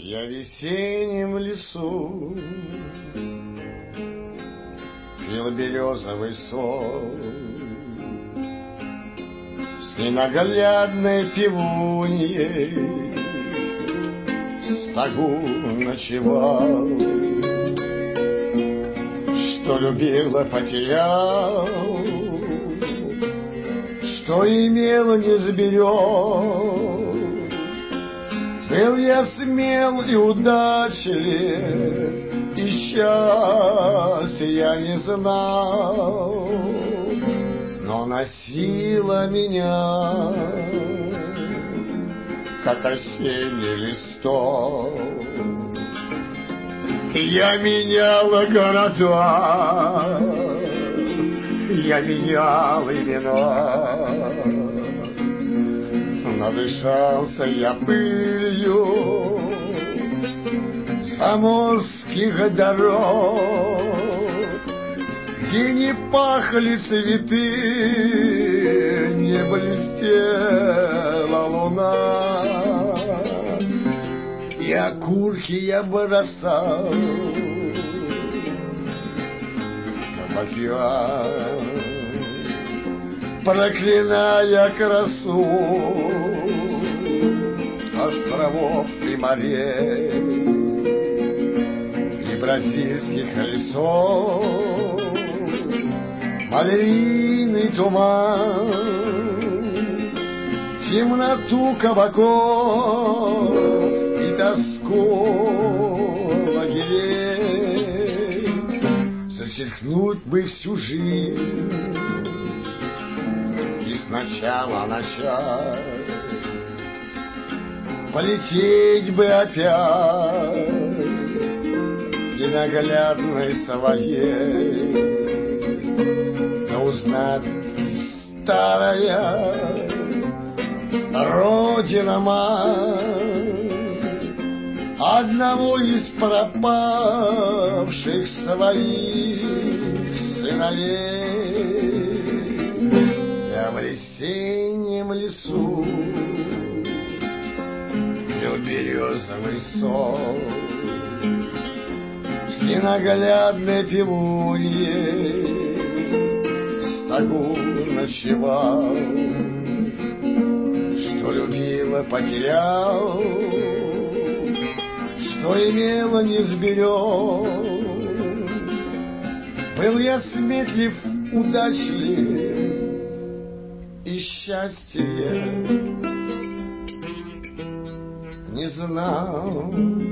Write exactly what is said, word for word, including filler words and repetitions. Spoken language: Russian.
Я в весеннем лесу пил березовый сок, с ненаглядной пивуньей в стогу ночевал. Что любила, потерял, что имела, не сберег. Был я смел и удачлив, и счастья я не знал, но носила меня, как осенний листок. Я меняла города, я менял имена. Надышался я пылью заморских дорог, где не пахли цветы, не блестела луна. И окурки я бросал на океан, проклиная красу островов и морей и бразильских лесов. Малиновый туман, темноту кабаков и тоску лагерей. Зачеркнуть бы всю жизнь и сначала начать, полететь бы опять ненаглядной своей, да узнать старая Родина-мать одного из пропавших своих сыновей. Я в весеннем лесу пил березовый сок, с ненаглядной пивуньей в стогу ночевал. Что любила, потерял, что имела, не сберег. Был я сметлив, удачлив, и счастья не знал.